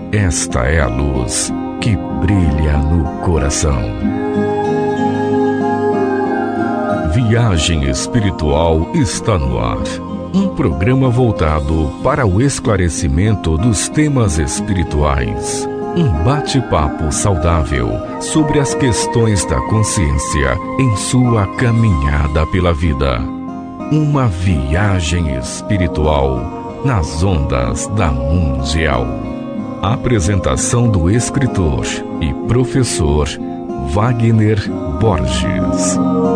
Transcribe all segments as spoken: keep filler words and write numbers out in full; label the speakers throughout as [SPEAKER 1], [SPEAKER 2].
[SPEAKER 1] Esta é a luz que brilha no coração. Viagem Espiritual está no ar. Um programa voltado para o esclarecimento dos temas espirituais. Um bate-papo saudável sobre as questões da consciência em sua caminhada pela vida. Uma viagem espiritual nas ondas da Mundial. Apresentação do escritor e professor Wagner Borges.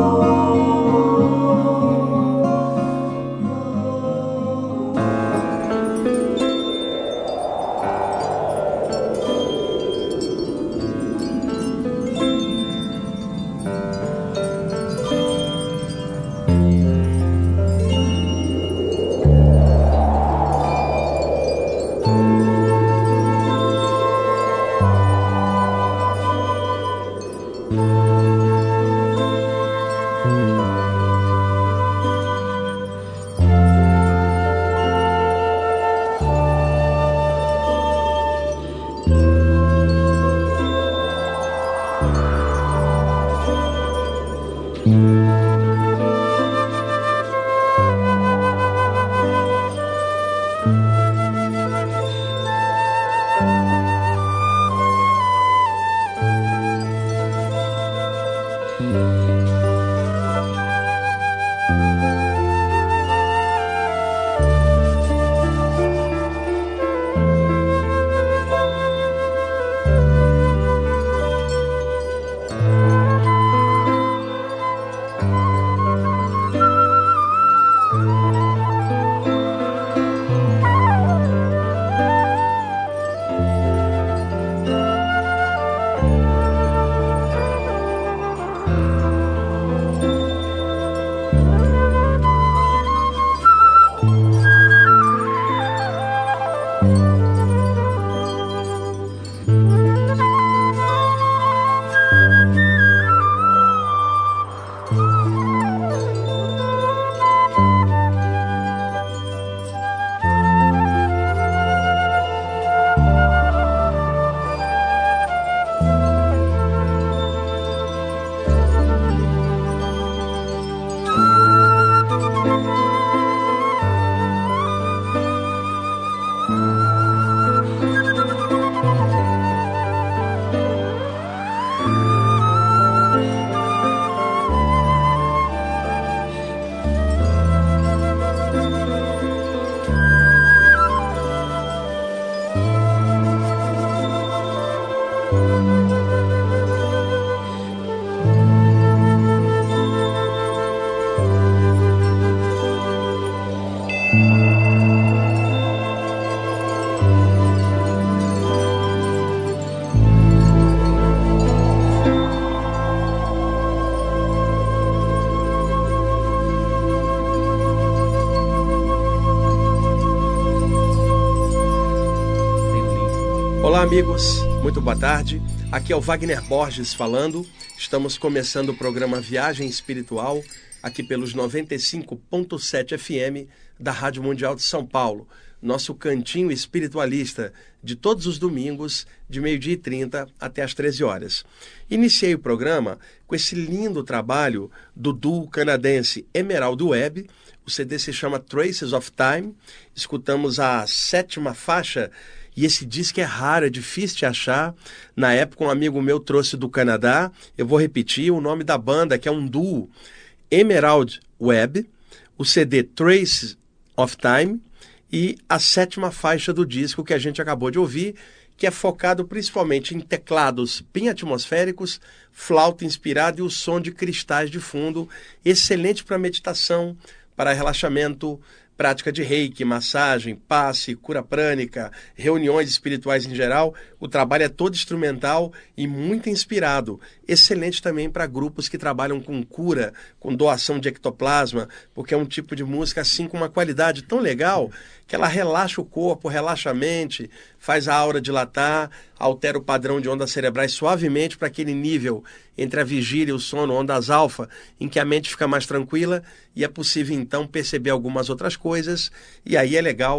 [SPEAKER 2] Olá amigos, muito boa tarde, aqui é o Wagner Borges falando, estamos começando o programa Viagem Espiritual, aqui pelos noventa e cinco ponto sete F M da Rádio Mundial de São Paulo, nosso cantinho espiritualista de todos os domingos, de meio-dia e trinta até as treze horas. Iniciei o programa com esse lindo trabalho do duo canadense Emerald Webb, o C D se chama Traces of Time, escutamos a sétima faixa. E esse disco é raro, é difícil de achar. Na época, um amigo meu trouxe do Canadá. Eu vou repetir o nome da banda, que é um duo. Emerald Webb, o C D Traces of Time e a sétima faixa do disco que a gente acabou de ouvir, que é focado principalmente em teclados bem atmosféricos, flauta inspirada e o som de cristais de fundo. Excelente para meditação, para relaxamento, prática de reiki, massagem, passe, cura prânica, reuniões espirituais em geral. O trabalho é todo instrumental e muito inspirado. Excelente também para grupos que trabalham com cura, com doação de ectoplasma, porque é um tipo de música assim com uma qualidade tão legal que ela relaxa o corpo, relaxa a mente, faz a aura dilatar, altera o padrão de ondas cerebrais suavemente para aquele nível entre a vigília e o sono, ondas alfa, em que a mente fica mais tranquila e é possível então perceber algumas outras coisas, e aí é legal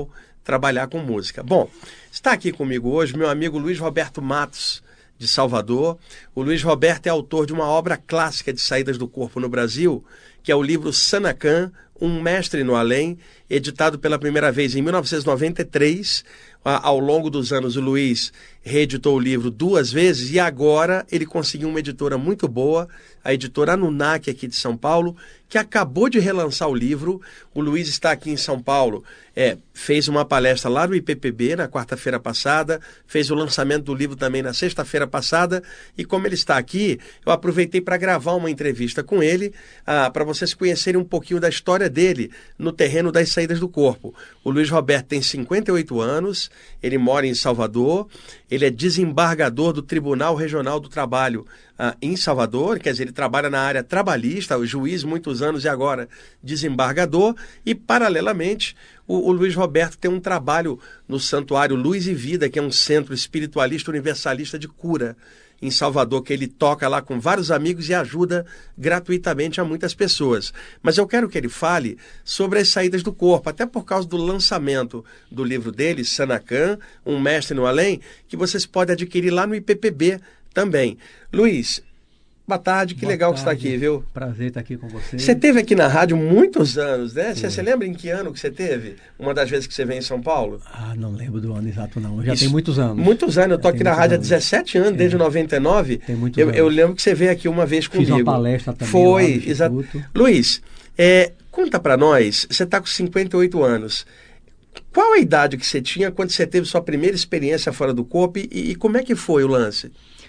[SPEAKER 2] trabalhar com música. Bom, está aqui comigo hoje meu amigo Luiz Roberto Matos, de Salvador. O Luiz Roberto é autor de uma obra clássica de saídas do corpo no Brasil, que é o livro Sanakhan, Um Mestre no Além, editado pela primeira vez em mil novecentos e noventa e três. Ao longo dos anos, o Luiz reeditou o livro duas vezes e agora ele conseguiu uma editora muito boa, a editora Anunnaki aqui de São Paulo, que acabou de relançar o livro. O Luiz está aqui em São Paulo, é, fez uma palestra lá no I P P B na quarta-feira passada, fez o lançamento do livro também na sexta-feira passada, e como ele está aqui, eu aproveitei para gravar uma entrevista com ele, ah, para vocês conhecerem um pouquinho da história dele no terreno das saídas do corpo. O Luiz Roberto tem cinquenta e oito anos, ele mora em Salvador, ele é desembargador do Tribunal Regional do Trabalho ah, em Salvador, quer dizer, ele trabalha na área trabalhista, o juiz muitos anos e agora desembargador, e paralelamente o, o Luiz Roberto tem um trabalho no Santuário Luz e Vida, que é um centro espiritualista universalista de cura em Salvador, que ele toca lá com vários amigos e ajuda gratuitamente a muitas pessoas. Mas eu quero que ele fale sobre as saídas do corpo, até por causa do lançamento do livro dele, Sanakhan, Um Mestre no Além, que vocês podem adquirir lá no I P P B também. Luiz, boa tarde, que
[SPEAKER 3] Boa
[SPEAKER 2] legal
[SPEAKER 3] tarde.
[SPEAKER 2] que você está aqui, viu?
[SPEAKER 3] Prazer estar aqui com você.
[SPEAKER 2] Você esteve aqui na rádio muitos anos, né? Você, você lembra em que ano que você teve? Uma das vezes que você veio em São Paulo?
[SPEAKER 3] Ah, não lembro do ano exato não, já
[SPEAKER 2] Isso,
[SPEAKER 3] tem muitos anos.
[SPEAKER 2] Muitos anos, eu estou
[SPEAKER 3] Já
[SPEAKER 2] aqui
[SPEAKER 3] tem
[SPEAKER 2] na rádio há
[SPEAKER 3] anos.
[SPEAKER 2] dezessete anos, desde
[SPEAKER 3] É.
[SPEAKER 2] noventa e nove.
[SPEAKER 3] Tem muitos
[SPEAKER 2] eu,
[SPEAKER 3] anos.
[SPEAKER 2] eu lembro que você veio aqui uma vez comigo.
[SPEAKER 3] Fiz uma palestra também
[SPEAKER 2] Foi,
[SPEAKER 3] lá no
[SPEAKER 2] exato.
[SPEAKER 3] Instituto.
[SPEAKER 2] Luiz, é, conta para nós, você está com cinquenta e oito anos. Qual a idade que você tinha quando você teve sua primeira experiência fora do corpo e, e como é que foi o lance?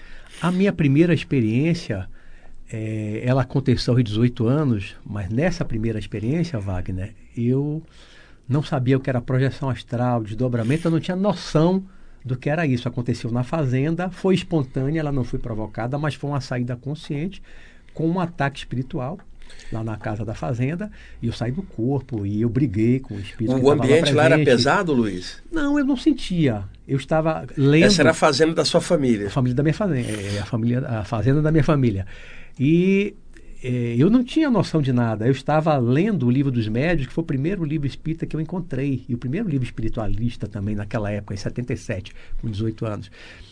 [SPEAKER 3] A minha primeira experiência, é, ela aconteceu aos dezoito anos, mas nessa primeira experiência, Wagner, eu não sabia o que era projeção astral, desdobramento, eu não tinha noção do que era isso. Aconteceu na fazenda, foi espontânea, ela não foi provocada, mas foi uma saída consciente com um ataque espiritual lá na casa da fazenda, e eu saí do corpo e eu briguei com o espírito.
[SPEAKER 2] O
[SPEAKER 3] que estava
[SPEAKER 2] ambiente lá,
[SPEAKER 3] lá
[SPEAKER 2] era
[SPEAKER 3] presente.
[SPEAKER 2] pesado, Luiz?
[SPEAKER 3] Não, eu não sentia. Eu estava lendo...
[SPEAKER 2] Essa era a fazenda da sua família.
[SPEAKER 3] A família da minha fazenda, é, a, família, a fazenda da minha família. E é, eu não tinha noção de nada. Eu estava lendo o Livro dos Médiuns, que foi o primeiro livro espírita que eu encontrei, e o primeiro livro espiritualista também naquela época, em setenta e sete, com dezoito anos.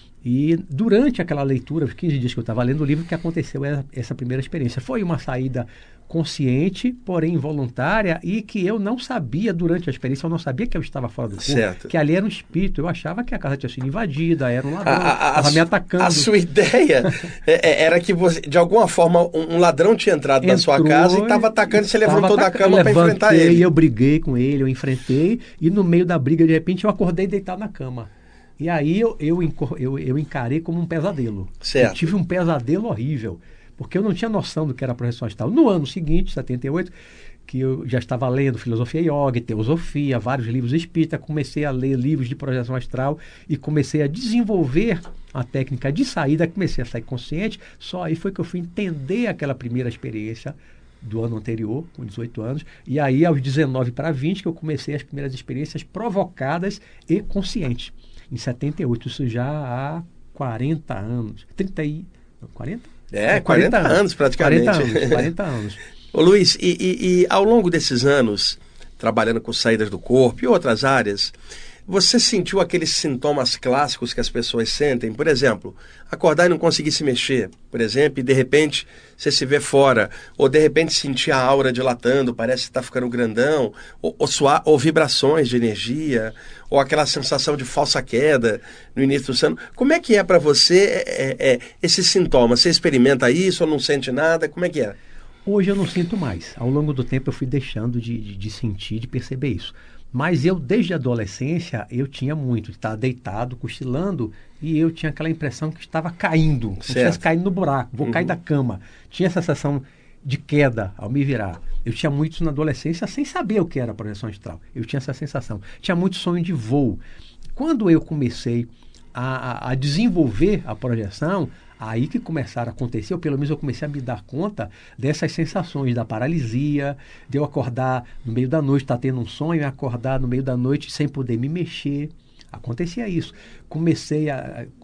[SPEAKER 3] E durante aquela leitura, os quinze dias que eu estava lendo o livro, que aconteceu essa primeira experiência. Foi uma saída consciente, porém involuntária, e que eu não sabia durante a experiência, eu não sabia que eu estava fora do corpo,
[SPEAKER 2] certo.
[SPEAKER 3] Que ali era um espírito. Eu achava que a casa tinha sido invadida, era um ladrão, estava me atacando.
[SPEAKER 2] A sua ideia era que, você, de alguma forma, um ladrão tinha entrado
[SPEAKER 3] Entrou,
[SPEAKER 2] na sua casa e estava atacando, e você levantou da cama para enfrentar ele.
[SPEAKER 3] Eu briguei com ele, eu enfrentei, e no meio da briga, de repente, eu acordei deitado na cama. E aí eu, eu, eu, eu encarei como um pesadelo.
[SPEAKER 2] Certo.
[SPEAKER 3] Eu tive um pesadelo horrível, porque eu não tinha noção do que era projeção astral. No ano seguinte, setenta e oito, que eu já estava lendo Filosofia Yoga, Teosofia, vários livros espíritas, comecei a ler livros de projeção astral e comecei a desenvolver a técnica de saída, comecei a sair consciente. Só aí foi que eu fui entender aquela primeira experiência do ano anterior, com dezoito anos, e aí aos dezenove para vinte que eu comecei as primeiras experiências provocadas e conscientes. Em setenta e oito, isso já há quarenta anos. trinta e... quarenta?
[SPEAKER 2] É, quarenta, quarenta anos, anos praticamente.
[SPEAKER 3] quarenta anos, quarenta anos.
[SPEAKER 2] Ô Luiz, e, e, e ao longo desses anos, trabalhando com saídas do corpo e outras áreas, você sentiu aqueles sintomas clássicos que as pessoas sentem? Por exemplo, acordar e não conseguir se mexer, por exemplo, e de repente você se vê fora, ou de repente sentir a aura dilatando, parece que está ficando grandão, ou, ou, suar, ou vibrações de energia, ou aquela sensação de falsa queda no início do sono. Como é que é para você é, é, esses sintomas? Você experimenta isso ou não sente nada? Como é que é?
[SPEAKER 3] Hoje eu não sinto mais. Ao longo do tempo eu fui deixando de, de, de sentir, de perceber isso. Mas eu, desde a adolescência, eu tinha muito. Estava deitado, cochilando, e eu tinha aquela impressão que estava caindo. Como se estivesse caindo no buraco, vou uhum. cair da cama. Tinha essa sensação de queda ao me virar. Eu tinha muito isso na adolescência, sem saber o que era projeção astral. Eu tinha essa sensação. Tinha muito sonho de voo. Quando eu comecei a, a, a desenvolver a projeção, aí que começaram a acontecer, ou pelo menos eu comecei a me dar conta dessas sensações da paralisia, de eu acordar no meio da noite, estar tá tendo um sonho, e acordar no meio da noite sem poder me mexer. Acontecia isso. Comecei a...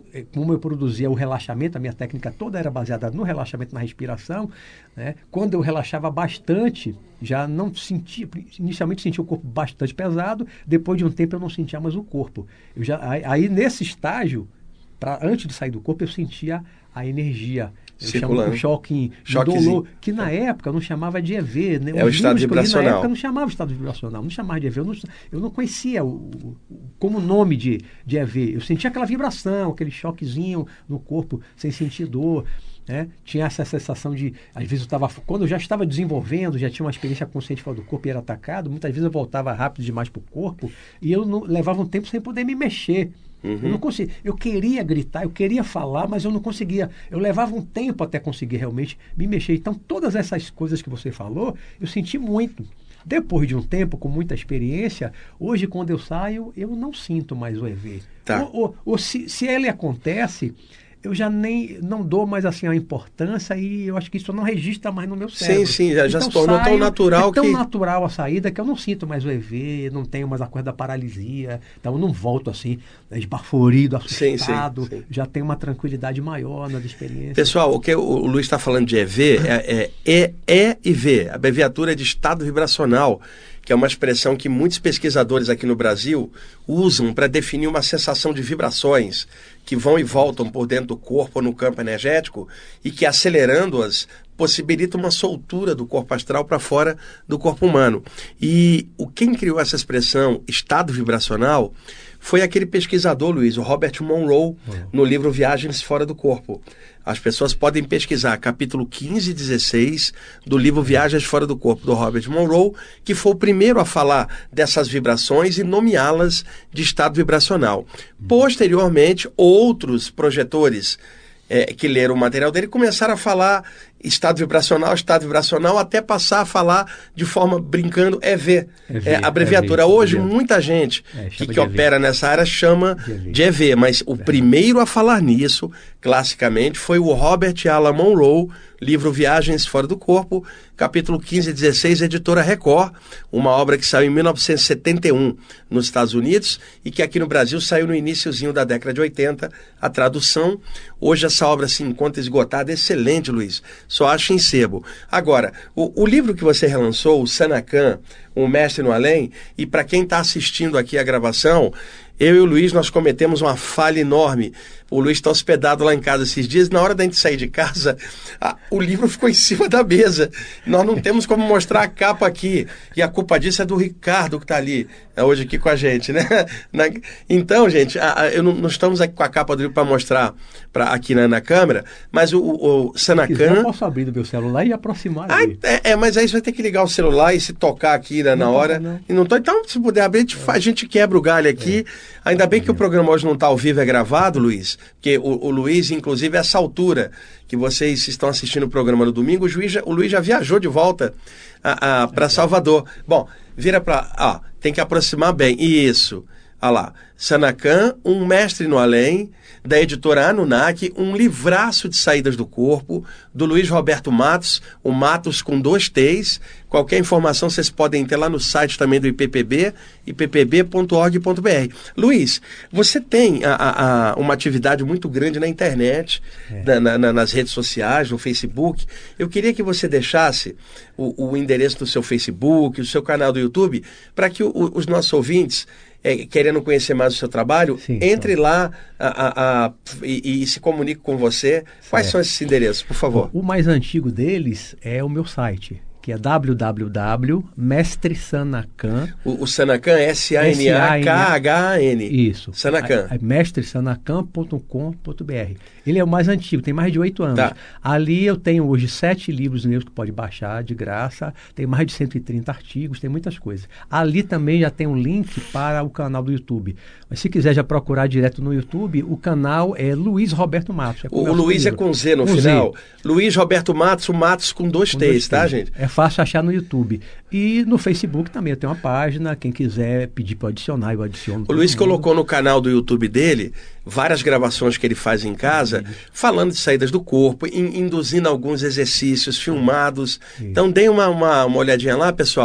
[SPEAKER 3] como eu produzia o relaxamento, a minha técnica toda era baseada no relaxamento, na respiração, né? Quando eu relaxava bastante, já não sentia, inicialmente sentia o corpo bastante pesado, depois de um tempo eu não sentia mais o corpo. Eu já, aí, aí nesse estágio, pra, antes de sair do corpo, eu sentia a energia. Eu chamo de choque, dolor, que na época não chamava de E V. Né?
[SPEAKER 2] É o estado vibracional.
[SPEAKER 3] Na época não chamava estado vibracional, não chamava de E V. Eu não, eu não conhecia o, o, como nome de, de E V. Eu sentia aquela vibração, aquele choquezinho no corpo, sem sentir dor. Né? Tinha essa sensação de, às vezes eu estava, quando eu já estava desenvolvendo, já tinha uma experiência consciente fora do corpo e era atacado, muitas vezes eu voltava rápido demais para o corpo e eu não, levava um tempo sem poder me mexer. Uhum. Eu não conseguia. Eu queria gritar, eu queria falar, mas eu não conseguia. Eu levava um tempo até conseguir realmente me mexer. Então, todas essas coisas que você falou, eu senti muito. Depois de um tempo, com muita experiência, hoje, quando eu saio, eu não sinto mais o E V.
[SPEAKER 2] Tá.
[SPEAKER 3] Ou, ou, ou se, se ele acontece, eu já nem não dou mais assim a importância e eu acho que isso não registra mais no meu cérebro.
[SPEAKER 2] Sim, sim, já, já
[SPEAKER 3] então,
[SPEAKER 2] se tornou
[SPEAKER 3] saio,
[SPEAKER 2] tão natural
[SPEAKER 3] é tão
[SPEAKER 2] que...
[SPEAKER 3] natural a saída que eu não sinto mais o E V, não tenho mais a coisa da paralisia, então eu não volto assim, esbaforido, assustado, sim, sim, sim. Já tenho uma tranquilidade maior na experiência.
[SPEAKER 2] Pessoal, o que o Luiz está falando de E V é, é E e V, a abreviatura de estado vibracional, que é uma expressão que muitos pesquisadores aqui no Brasil usam para definir uma sensação de vibrações que vão e voltam por dentro do corpo ou no campo energético e que, acelerando-as, possibilita uma soltura do corpo astral para fora do corpo humano. E o quem criou essa expressão estado vibracional foi aquele pesquisador, Luiz, o Robert Monroe, no livro Viagens Fora do Corpo. As pessoas podem pesquisar capítulo quinze e dezesseis do livro Viagens Fora do Corpo, do Robert Monroe, que foi o primeiro a falar dessas vibrações e nomeá-las de estado vibracional. Posteriormente, outros projetores é, que leram o material dele começaram a falar estado vibracional, estado vibracional, até passar a falar de forma brincando E V,
[SPEAKER 3] E V,
[SPEAKER 2] é, abreviatura.
[SPEAKER 3] E V,
[SPEAKER 2] Hoje,
[SPEAKER 3] E V.
[SPEAKER 2] muita gente
[SPEAKER 3] É,
[SPEAKER 2] que, que
[SPEAKER 3] de
[SPEAKER 2] opera nessa área chama de E V, de E V, mas o primeiro a falar nisso, classicamente, foi o Robert Alan Monroe, livro Viagens Fora do Corpo, capítulo quinze e dezesseis, editora Record, uma obra que saiu em mil novecentos e setenta e um nos Estados Unidos e que aqui no Brasil saiu no iniciozinho da década de oitenta, a tradução. Hoje essa obra se encontra esgotada, excelente, Luiz. Só acho em sebo. Agora, o, o livro que você relançou, o Sanacan, O Mestre no Além, e para quem está assistindo aqui a gravação, eu e o Luiz, nós cometemos uma falha enorme. O Luiz está hospedado lá em casa esses dias. Na hora da gente sair de casa, a, o livro ficou em cima da mesa. Nós não temos como mostrar a capa aqui. E a culpa disso é do Ricardo, que está ali, hoje aqui com a gente, né? Na, então, gente, a, a, eu não, não estamos aqui com a capa do livro para mostrar pra, aqui na, na câmera, mas o, o, o Sanacan...
[SPEAKER 3] Eu posso abrir do meu celular e aproximar
[SPEAKER 2] ah, é, é, mas aí você vai ter que ligar o celular e se tocar aqui né, na
[SPEAKER 3] não
[SPEAKER 2] hora.
[SPEAKER 3] Toca, não.
[SPEAKER 2] E não tô, então, se puder abrir, a gente, é. a gente quebra o galho aqui. É. Ainda bem que o programa hoje não está ao vivo, é gravado, Luiz, porque o, o Luiz, inclusive, essa altura que vocês estão assistindo o programa no domingo, o, Luiz já, o Luiz já viajou de volta para Salvador. Bom, vira para... Ah, tem que aproximar bem. Isso. Olha lá. Sanacan, Um Mestre no Além, da editora Anunnaki, um livraço de saídas do corpo, do Luiz Roberto Matos, o Matos com dois T's. Qualquer informação vocês podem ter lá no site também do I P P B, i p p b ponto org ponto b r. Luiz, você tem a, a, a, uma atividade muito grande na internet, é. na, na, nas redes sociais, no Facebook. Eu queria que você deixasse o, o endereço do seu Facebook, o seu canal do YouTube, para que o, os nossos ouvintes... É, querendo conhecer mais o seu trabalho, Sim, entre então. lá a, a, a, e, e se comunique com você. Certo. Quais são esses endereços, por favor?
[SPEAKER 3] O, o mais antigo deles é o meu site, que é w w w ponto mestre sanacan.
[SPEAKER 2] O, o Sanacan é S A N A K H A N.
[SPEAKER 3] Isso.
[SPEAKER 2] Sanacan.
[SPEAKER 3] É mestre sanacan ponto com ponto b r. Ele é o mais antigo, tem mais de oito anos.
[SPEAKER 2] Tá.
[SPEAKER 3] Ali eu tenho hoje sete livros meus que pode baixar de graça. Tem mais de cento e trinta artigos, tem muitas coisas. Ali também já tem um link para o canal do YouTube. Mas se quiser já procurar direto no YouTube, o canal é Luiz Roberto Matos. É
[SPEAKER 2] o o Luiz é com Z no com final. Z. Luiz Roberto Matos, o Matos com dois T's, tá, gente?
[SPEAKER 3] É fácil achar no YouTube. E no Facebook também eu tenho uma página. Quem quiser pedir para adicionar, eu adiciono.
[SPEAKER 2] O Luiz colocou no canal do YouTube dele várias gravações que ele faz em casa, Isso. falando de saídas do corpo, in, induzindo alguns exercícios filmados. Isso. Então, deem uma, uma, uma olhadinha lá, pessoal,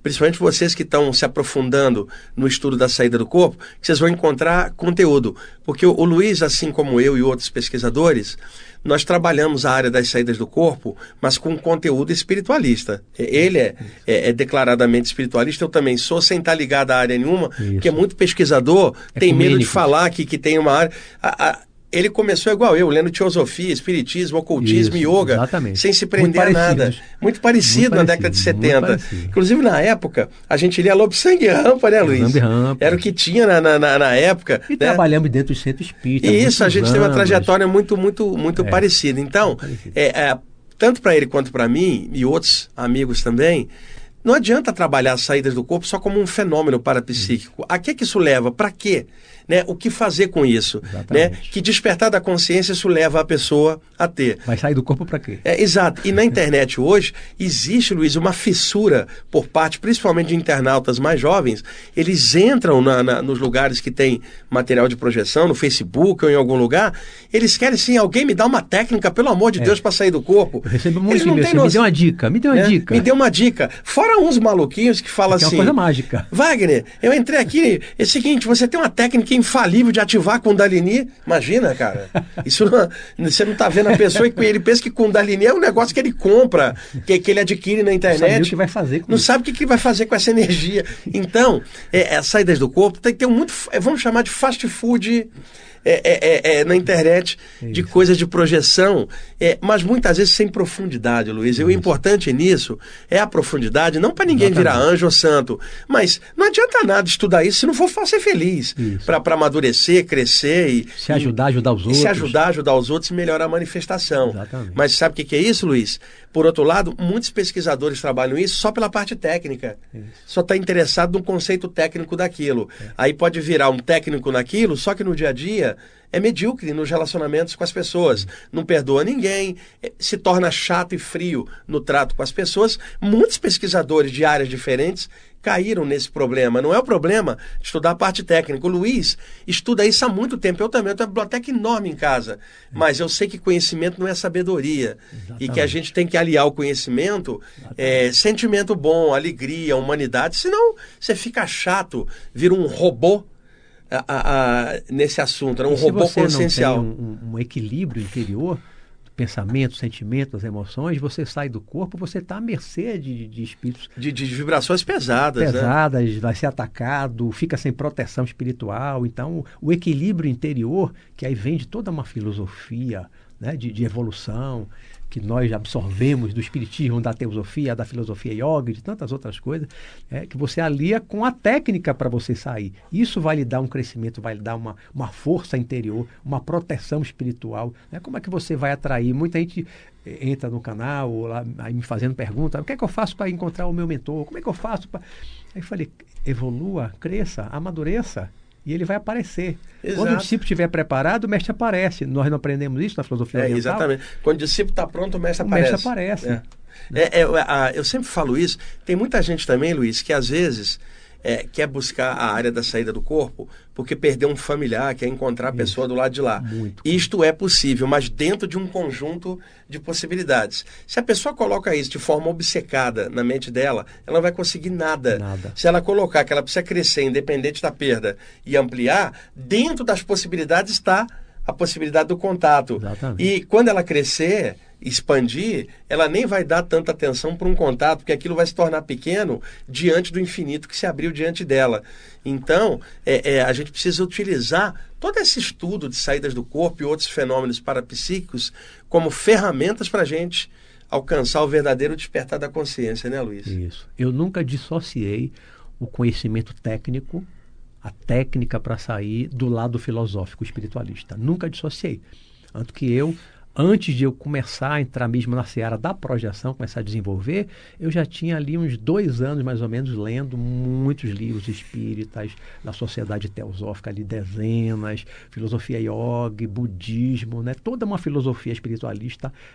[SPEAKER 2] principalmente vocês que estão se aprofundando no estudo da saída do corpo, que vocês vão encontrar conteúdo. Porque o, o Luiz, assim como eu e outros pesquisadores, nós trabalhamos a área das saídas do corpo, mas com conteúdo espiritualista. Ele é, é, é declaradamente espiritualista, eu também sou, sem estar ligado a área nenhuma,
[SPEAKER 3] Isso.
[SPEAKER 2] porque muito pesquisador
[SPEAKER 3] É
[SPEAKER 2] tem medo de
[SPEAKER 3] ecumênico.
[SPEAKER 2] falar que, que tem uma área... A, a, ele começou igual eu, lendo teosofia, espiritismo, ocultismo,
[SPEAKER 3] Isso,
[SPEAKER 2] yoga,
[SPEAKER 3] exatamente.
[SPEAKER 2] sem se
[SPEAKER 3] Muito
[SPEAKER 2] prender a nada.
[SPEAKER 3] parecidos.
[SPEAKER 2] Muito parecido
[SPEAKER 3] Muito
[SPEAKER 2] na
[SPEAKER 3] parecido,
[SPEAKER 2] década de
[SPEAKER 3] muito
[SPEAKER 2] setenta.
[SPEAKER 3] parecido.
[SPEAKER 2] Inclusive, na época, a gente lia Lobo Sangue e Rampa, né, Luiz?
[SPEAKER 3] Sangue e Rampa.
[SPEAKER 2] Era o que tinha na, na, na, na época.
[SPEAKER 3] E
[SPEAKER 2] né?
[SPEAKER 3] trabalhamos dentro do centro espírita.
[SPEAKER 2] E isso, a gente
[SPEAKER 3] muitos
[SPEAKER 2] tem uma
[SPEAKER 3] anos.
[SPEAKER 2] trajetória muito, muito, muito
[SPEAKER 3] É,
[SPEAKER 2] parecida. Então,
[SPEAKER 3] parecido.
[SPEAKER 2] é, é, tanto para ele quanto para mim, e outros amigos também, não adianta trabalhar as saídas do corpo só como um fenômeno parapsíquico. A que que isso leva? Para quê? Né? O que fazer com isso? Né?
[SPEAKER 3] Exatamente.
[SPEAKER 2] Que despertar da consciência isso leva a pessoa a ter.
[SPEAKER 3] Vai sair do corpo para quê?
[SPEAKER 2] É, exato. E na internet hoje existe, Luiz, uma fissura por parte, principalmente de internautas mais jovens. Eles entram na, na, nos lugares que tem material de projeção, no Facebook ou em algum lugar. Eles querem, sim, alguém me dá uma técnica, pelo amor de
[SPEAKER 3] É.
[SPEAKER 2] Deus, para sair do corpo.
[SPEAKER 3] Eu recebo
[SPEAKER 2] Eles
[SPEAKER 3] muito
[SPEAKER 2] não
[SPEAKER 3] e-mail
[SPEAKER 2] têm
[SPEAKER 3] assim, me
[SPEAKER 2] noção.
[SPEAKER 3] dê uma dica, me dê uma
[SPEAKER 2] É,
[SPEAKER 3] dica.
[SPEAKER 2] Me dê uma dica. Fora uns maluquinhos que falam
[SPEAKER 3] Que é uma
[SPEAKER 2] assim...
[SPEAKER 3] coisa mágica.
[SPEAKER 2] Wagner, eu entrei aqui, é o seguinte, você tem uma técnica infalível de ativar Kundalini. Imagina, cara. Isso não, você não está vendo a pessoa e ele pensa que Kundalini é um negócio que ele compra, que, que ele adquire na
[SPEAKER 3] Não
[SPEAKER 2] internet.
[SPEAKER 3] sabe o que vai fazer com
[SPEAKER 2] Não
[SPEAKER 3] isso.
[SPEAKER 2] sabe o que, que ele vai fazer com essa energia. Então, é, as saídas do corpo tem que ter um muito, é, vamos chamar de fast food é, é, é, é, na internet, de
[SPEAKER 3] Isso.
[SPEAKER 2] coisas de projeção, é, mas muitas vezes sem profundidade, Luiz. E o importante nisso é a profundidade, não para ninguém virar
[SPEAKER 3] Exatamente.
[SPEAKER 2] anjo ou santo, mas não adianta nada estudar isso se não for para ser feliz,
[SPEAKER 3] Isso.
[SPEAKER 2] para amadurecer, crescer e
[SPEAKER 3] Se ajudar, ajudar os
[SPEAKER 2] e
[SPEAKER 3] outros.
[SPEAKER 2] se ajudar, ajudar os outros e melhorar a manifestação.
[SPEAKER 3] Exatamente.
[SPEAKER 2] Mas sabe o que que é isso, Luiz? Por outro lado, muitos pesquisadores trabalham isso só pela parte técnica.
[SPEAKER 3] Isso.
[SPEAKER 2] Só está interessado no conceito técnico daquilo. Aí pode virar um técnico naquilo, só que no dia a dia é medíocre nos relacionamentos com as pessoas. Não perdoa ninguém, eh, se torna chato e frio no trato com as pessoas. Muitos pesquisadores de áreas diferentes caíram nesse problema. Não é o problema de estudar a parte técnica. O Luiz estuda isso há muito tempo. Eu também, eu tenho uma biblioteca enorme em casa. Mas eu sei que conhecimento não é sabedoria.
[SPEAKER 3] Exatamente.
[SPEAKER 2] E que a gente tem que aliar o conhecimento, é, sentimento bom, alegria, humanidade. Senão você fica chato, vira um robô a, a, a, nesse assunto, né? Um
[SPEAKER 3] E se
[SPEAKER 2] robô
[SPEAKER 3] você
[SPEAKER 2] consciencial.
[SPEAKER 3] não tem um, um equilíbrio interior, pensamento, sentimento, as emoções, você sai do corpo, você está à mercê de, de espíritos
[SPEAKER 2] De, de vibrações pesadas. Né?
[SPEAKER 3] pesadas, vai ser atacado, fica sem proteção espiritual. Então, o equilíbrio interior, que aí vem de toda uma filosofia, né, de, de evolução, que nós absorvemos do espiritismo, da teosofia, da filosofia yoga e de tantas outras coisas, é, que você alia com a técnica para você sair. Isso vai lhe dar um crescimento, vai lhe dar uma, uma força interior, uma proteção espiritual. Né? Como é que você vai atrair? Muita gente entra no canal, ou lá, aí me fazendo pergunta, o que é que eu faço para encontrar o meu mentor? Como é que eu faço para... Aí eu falei, evolua, cresça, amadureça. E ele vai aparecer.
[SPEAKER 2] Exato.
[SPEAKER 3] Quando o discípulo estiver preparado, o mestre aparece. Nós não aprendemos isso na filosofia
[SPEAKER 2] É,
[SPEAKER 3] oriental?
[SPEAKER 2] exatamente. Quando o discípulo está pronto, o mestre
[SPEAKER 3] O
[SPEAKER 2] aparece.
[SPEAKER 3] mestre aparece.
[SPEAKER 2] É. É, é, a- eu sempre falo isso. Tem muita gente também, Luiz, que às vezes é, quer buscar a área da saída do corpo porque perdeu um familiar, quer encontrar a pessoa do lado de lá.
[SPEAKER 3] Muito.
[SPEAKER 2] Isto é possível, mas dentro de um conjunto de possibilidades. Se a pessoa coloca isso de forma obcecada na mente dela, ela não vai conseguir nada.
[SPEAKER 3] Nada.
[SPEAKER 2] Se ela colocar que ela precisa crescer, independente da perda, e ampliar, dentro das possibilidades está a possibilidade do contato.
[SPEAKER 3] Exatamente.
[SPEAKER 2] E quando ela crescer, expandir, ela nem vai dar tanta atenção para um contato, porque aquilo vai se tornar pequeno diante do infinito que se abriu diante dela. Então, é, é, a gente precisa utilizar todo esse estudo de saídas do corpo e outros fenômenos parapsíquicos como ferramentas para a gente alcançar o verdadeiro despertar da consciência, né, Luiz?
[SPEAKER 3] Isso. Eu nunca dissociei o conhecimento técnico, a técnica para sair, do lado filosófico espiritualista. Nunca dissociei. Tanto que eu, antes de eu começar a entrar mesmo na seara da projeção, começar a desenvolver, eu já tinha ali uns dois anos, mais ou menos, lendo muitos livros espíritas, da Sociedade Teosófica, ali dezenas, filosofia yoga, budismo, né? Toda uma filosofia espiritualista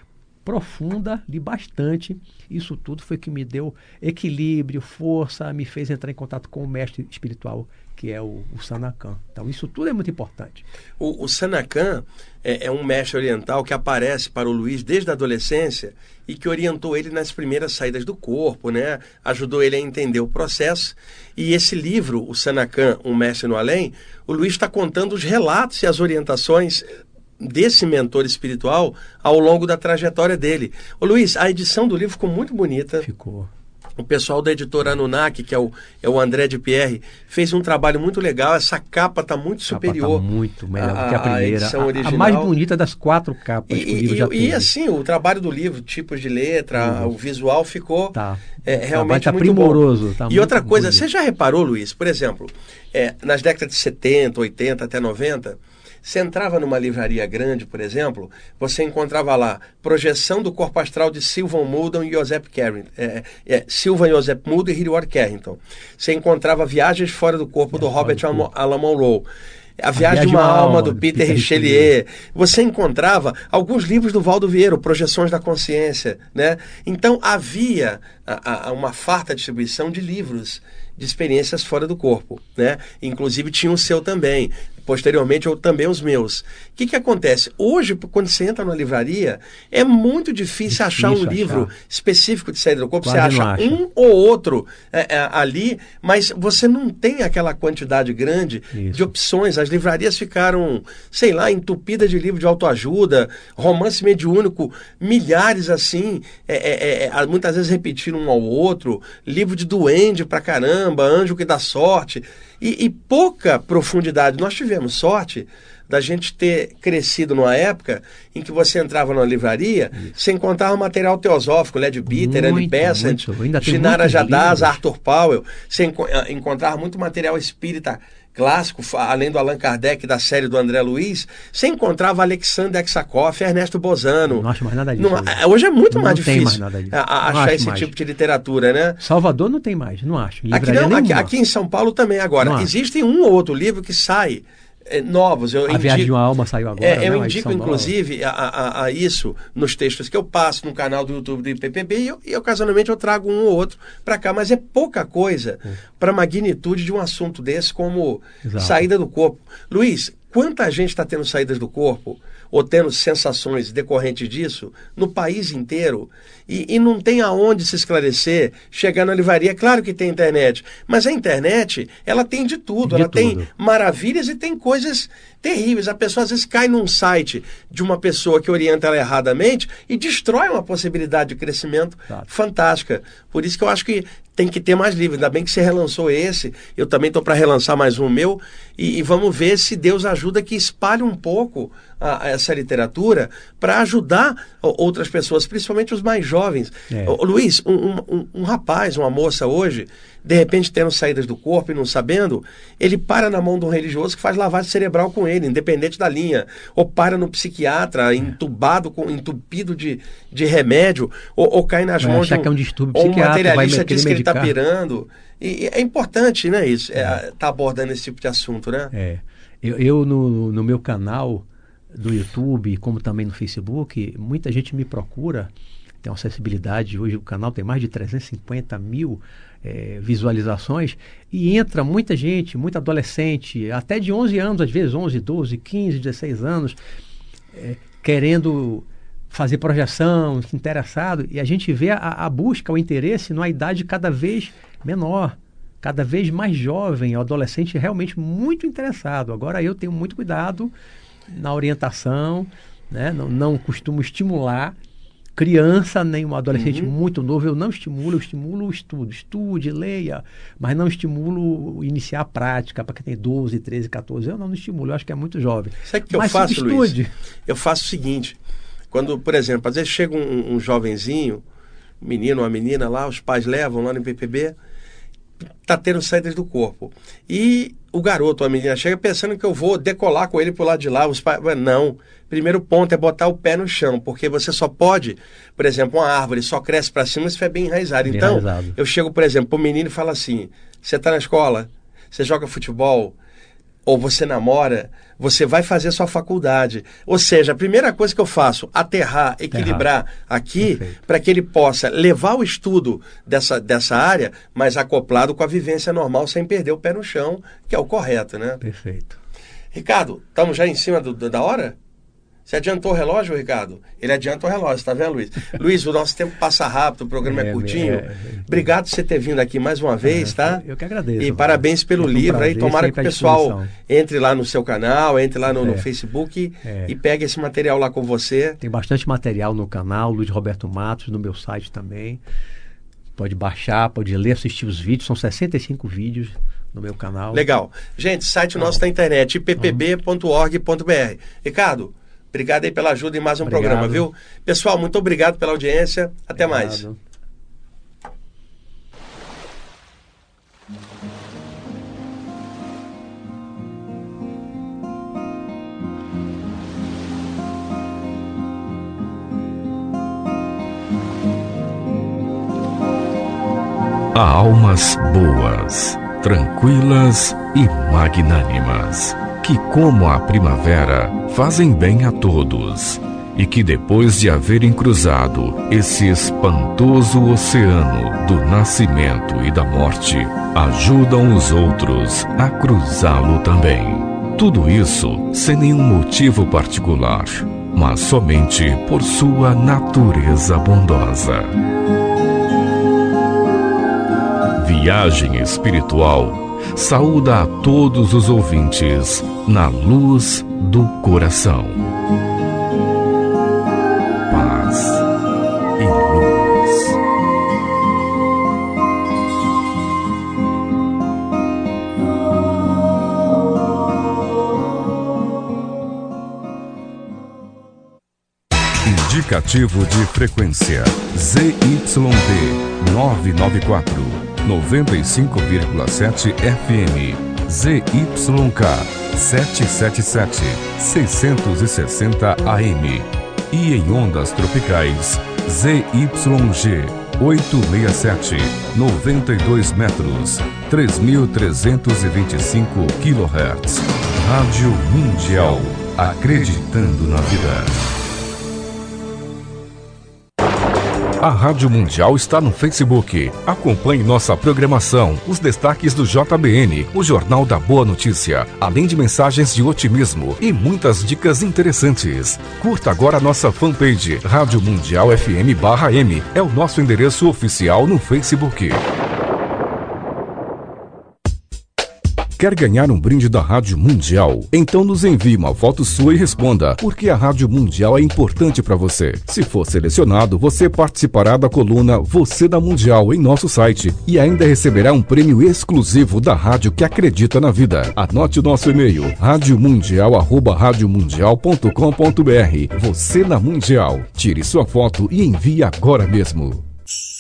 [SPEAKER 3] profunda, li bastante. Isso tudo foi que me deu equilíbrio, força, me fez entrar em contato com o mestre espiritual, que é o, o Sanakhan. Então, isso tudo é muito importante.
[SPEAKER 2] O, o Sanakhan é, é um mestre oriental que aparece para o Luiz desde a adolescência e que orientou ele nas primeiras saídas do corpo, né? Ajudou ele a entender o processo. E esse livro, o Sanakhan, Um Mestre no Além, o Luiz está contando os relatos e as orientações desse mentor espiritual ao longo da trajetória dele. Ô Luiz, a edição do livro ficou muito bonita.
[SPEAKER 3] Ficou.
[SPEAKER 2] O pessoal da editora Anunnaki, que é o, é o André de Pierre, fez um trabalho muito legal. Essa capa está muito superior.
[SPEAKER 3] Está muito melhor
[SPEAKER 2] a,
[SPEAKER 3] do que a primeira.
[SPEAKER 2] A, edição original.
[SPEAKER 3] A mais bonita das quatro capas
[SPEAKER 2] e,
[SPEAKER 3] que o livro
[SPEAKER 2] e,
[SPEAKER 3] já
[SPEAKER 2] e,
[SPEAKER 3] teve.
[SPEAKER 2] E assim, o trabalho do livro, tipos de letra, uhum. o visual ficou
[SPEAKER 3] tá.
[SPEAKER 2] é, realmente
[SPEAKER 3] tá
[SPEAKER 2] muito
[SPEAKER 3] primoroso.
[SPEAKER 2] bom.
[SPEAKER 3] Tá
[SPEAKER 2] e
[SPEAKER 3] muito
[SPEAKER 2] outra coisa,
[SPEAKER 3] bonito.
[SPEAKER 2] Você já reparou, Luiz, por exemplo, é, nas décadas de setenta, oitenta até noventa... Você entrava numa livraria grande, por exemplo, você encontrava lá Projeção do Corpo Astral de Sylvan Muldoon e Joseph Carrington. É, é, Sylvan Joseph Muldoon e Hilliard Carrington. Você encontrava Viagens Fora do Corpo é, do Robert Alan Monroe. A Viagem, a Viagem de uma, uma Alma, do, do Peter, Peter Richelieu. Você encontrava alguns livros do Valdo Vieira, Projeções da Consciência, né? Então havia a, a, uma farta distribuição de livros de experiências fora do corpo, né? Inclusive tinha o seu também. Posteriormente, ou também os meus. O que que acontece? Hoje, quando você entra numa livraria, é muito difícil, difícil achar um achar. livro específico de saída do corpo. Quase você acha, acha um ou outro é, é, ali, mas você não tem aquela quantidade grande Isso. de opções. As livrarias ficaram, sei lá, entupidas de livro de autoajuda, romance mediúnico, milhares assim, é, é, é, muitas vezes repetindo um ao outro, livro de duende pra caramba, anjo que dá sorte, e, e pouca profundidade. Nós tivemos sorte da gente ter crescido numa época em que você entrava numa livraria, Isso. você encontrava material teosófico, Led Bitter, Annie Besant, Shinara Jadaz, Arthur Powell, você enco- encontrava muito material espírita clássico, além do Allan Kardec, da série do André Luiz, você encontrava Alexander Exakoff, Ernesto Bozano.
[SPEAKER 3] Não acho mais nada disso.
[SPEAKER 2] Não, hoje é muito
[SPEAKER 3] não
[SPEAKER 2] mais
[SPEAKER 3] não
[SPEAKER 2] difícil
[SPEAKER 3] mais nada disso.
[SPEAKER 2] A, a achar esse
[SPEAKER 3] mais.
[SPEAKER 2] tipo de literatura, né?
[SPEAKER 3] Salvador não tem mais, não acho.
[SPEAKER 2] Aqui, não, aqui, aqui em São Paulo também agora. Não Existem acho. um ou outro livro que sai É, novos. Eu
[SPEAKER 3] a
[SPEAKER 2] indico,
[SPEAKER 3] Viagem de uma Alma saiu agora.
[SPEAKER 2] É, eu
[SPEAKER 3] né,
[SPEAKER 2] indico, inclusive, a, a, a isso nos textos que eu passo no canal do YouTube do I P P B e, eu, e ocasionalmente eu trago um ou outro para cá, mas é pouca coisa hum. para a magnitude de um assunto desse como Exato. saída do corpo. Luiz, quanta gente está tendo saídas do corpo ou tendo sensações decorrentes disso no país inteiro e, e não tem aonde se esclarecer, chegar na livraria. Claro que tem internet, mas a internet, ela tem de tudo, de ela tudo. tem maravilhas e tem coisas terríveis. A pessoa às vezes cai num site de uma pessoa que orienta ela erradamente e destrói uma possibilidade de crescimento claro. fantástica. Por isso que eu acho que tem que ter mais livros. Ainda bem que você relançou esse, eu também estou para relançar mais um meu, e, e vamos ver se Deus ajuda que espalhe um pouco a, a essa literatura para ajudar outras pessoas, principalmente os mais jovens. É. Ô, Luiz, um, um, um rapaz, uma moça hoje, de repente tendo saídas do corpo e não sabendo, ele para na mão de um religioso que faz lavagem cerebral com ele, independente da linha, ou para no psiquiatra, entubado, com, entupido de, de remédio, ou, ou cai nas
[SPEAKER 3] vai
[SPEAKER 2] mãos de um,
[SPEAKER 3] que é um distúrbio
[SPEAKER 2] ou um
[SPEAKER 3] psiquiatra,
[SPEAKER 2] materialista
[SPEAKER 3] vai
[SPEAKER 2] diz que ele está
[SPEAKER 3] medicar.
[SPEAKER 2] pirando. E, e é importante, né, isso, é, tá abordando esse tipo de assunto, né?
[SPEAKER 3] É. Eu, eu no, no meu canal do YouTube, como também no Facebook, muita gente me procura, tem uma acessibilidade, hoje o canal tem mais de trezentos e cinquenta mil é, visualizações, e entra muita gente, muito adolescente, até de onze anos, às vezes onze, doze, quinze, dezesseis anos, é, querendo fazer projeção, interessado, e a gente vê a, a busca, o interesse numa idade cada vez menor, cada vez mais jovem, o adolescente realmente muito interessado. Agora eu tenho muito cuidado na orientação, né? não, não costumo estimular criança, nem um adolescente uhum. muito novo, eu não estimulo, eu estimulo o estudo, estude, leia, mas não estimulo iniciar a prática para quem tem doze, treze, catorze, eu não, não estimulo, eu acho que é muito jovem.
[SPEAKER 2] Sabe o que
[SPEAKER 3] mas
[SPEAKER 2] eu faço,
[SPEAKER 3] estude.
[SPEAKER 2] Luiz? Eu faço o seguinte, quando, por exemplo, às vezes chega um, um jovenzinho, um menino, uma menina lá, os pais levam lá no I P P B, tá tendo saídas do corpo. E o garoto, a menina, chega pensando que eu vou decolar com ele pro lado de lá. Os pais, não. Primeiro ponto é botar o pé no chão, porque você só pode, por exemplo, uma árvore só cresce para cima se estiver bem enraizado.
[SPEAKER 3] Bem
[SPEAKER 2] então,
[SPEAKER 3] enraizado. Eu
[SPEAKER 2] chego, por exemplo, pro menino e falo assim, você tá na escola, você joga futebol, ou você namora, você vai fazer sua faculdade. Ou seja, a primeira coisa que eu faço, aterrar, equilibrar aqui, para que ele possa levar o estudo dessa, dessa área, mas acoplado com a vivência normal, sem perder o pé no chão, que é o correto, né?
[SPEAKER 3] Perfeito.
[SPEAKER 2] Ricardo, estamos já em cima do, da hora? Você adiantou o relógio, Ricardo? Ele adianta o relógio, tá vendo, Luiz? Luiz, o nosso tempo passa rápido, o programa é, é curtinho. É, é, Obrigado por você ter vindo aqui mais uma vez, é, tá?
[SPEAKER 3] Eu que agradeço.
[SPEAKER 2] E parabéns pelo um livro prazer, aí. Tomara que o pessoal entre lá no seu canal, entre lá no, é. no Facebook é. e pegue esse material lá com você.
[SPEAKER 3] Tem bastante material no canal, Luiz Roberto Matos, no meu site também. Pode baixar, pode ler, assistir os vídeos. São sessenta e cinco vídeos no meu canal.
[SPEAKER 2] Legal. Gente, site nosso da internet, i p p b ponto org ponto b r. Ricardo, obrigado aí pela ajuda em mais um obrigado. programa, viu? Pessoal, muito obrigado pela audiência. Até obrigado. mais.
[SPEAKER 1] Há almas boas, tranquilas e magnânimas, que, como a primavera, fazem bem a todos, e que, depois de haverem cruzado esse espantoso oceano do nascimento e da morte, ajudam os outros a cruzá-lo também. Tudo isso sem nenhum motivo particular, mas somente por sua natureza bondosa. Viagem Espiritual saúda a todos os ouvintes na luz do coração. Paz e luz. Indicativo de frequência Z Y D novecentos e noventa e quatro, noventa e cinco vírgula sete F M, Z Y K setecentos e setenta e sete, seiscentos e sessenta A M e em ondas tropicais Z Y G oitocentos e sessenta e sete, noventa e dois metros, três mil trezentos e vinte e cinco quilohertz. Rádio Mundial, acreditando na vida. A Rádio Mundial está no Facebook. Acompanhe nossa programação, os destaques do J B N, o Jornal da Boa Notícia, além de mensagens de otimismo e muitas dicas interessantes. Curta agora nossa fanpage, Rádio Mundial F M barra M. É o nosso endereço oficial no Facebook. Quer ganhar um brinde da Rádio Mundial? Então nos envie uma foto sua e responda, porque a Rádio Mundial é importante para você. Se for selecionado, você participará da coluna Você da Mundial em nosso site e ainda receberá um prêmio exclusivo da rádio que acredita na vida. Anote o nosso e-mail, radiomundial arroba radiomundial ponto com ponto b r. Você na Mundial. Tire sua foto e envie agora mesmo.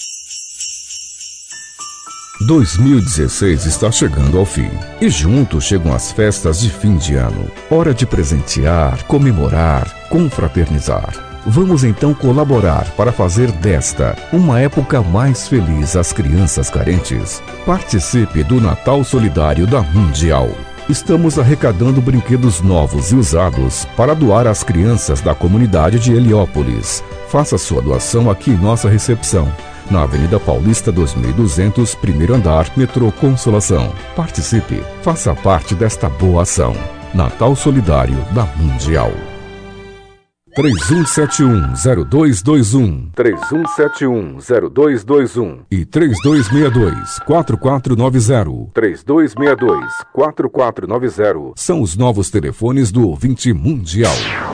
[SPEAKER 1] dois mil e dezesseis está chegando ao fim e junto chegam as festas de fim de ano. Hora de presentear, comemorar, confraternizar. Vamos então colaborar para fazer desta uma época mais feliz às crianças carentes. Participe do Natal Solidário da Mundial. Estamos arrecadando brinquedos novos e usados para doar às crianças da comunidade de Heliópolis. Faça sua doação aqui em nossa recepção, na Avenida Paulista dois mil e duzentos, primeiro andar, metrô Consolação. Participe, faça parte desta boa ação. Natal Solidário da Mundial. três um sete um, zero dois dois um, três um sete um, zero dois dois um e três dois seis dois, quatro quatro nove zero, três dois seis dois, quatro quatro nove zero são os novos telefones do ouvinte mundial.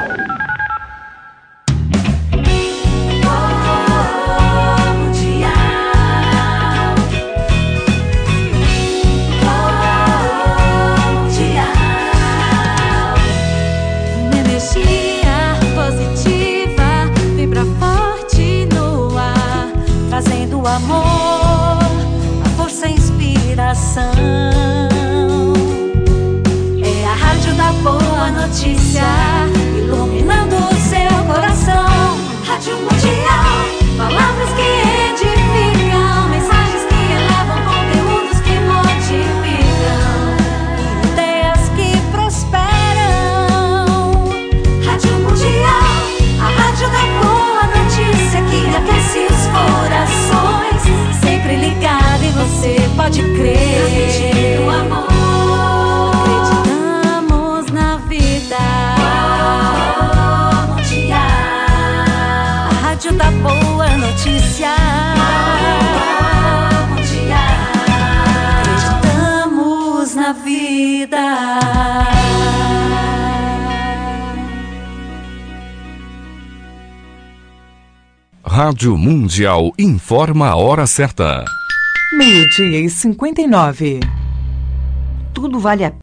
[SPEAKER 4] É a rádio da boa notícia, iluminando o seu coração. Rádio Mundial, palavras que edificam, mensagens que elevam, conteúdos que modificam, ideias que
[SPEAKER 1] Rádio Mundial informa a hora certa.
[SPEAKER 5] Meio-dia e cinquenta e nove.
[SPEAKER 6] Tudo vale a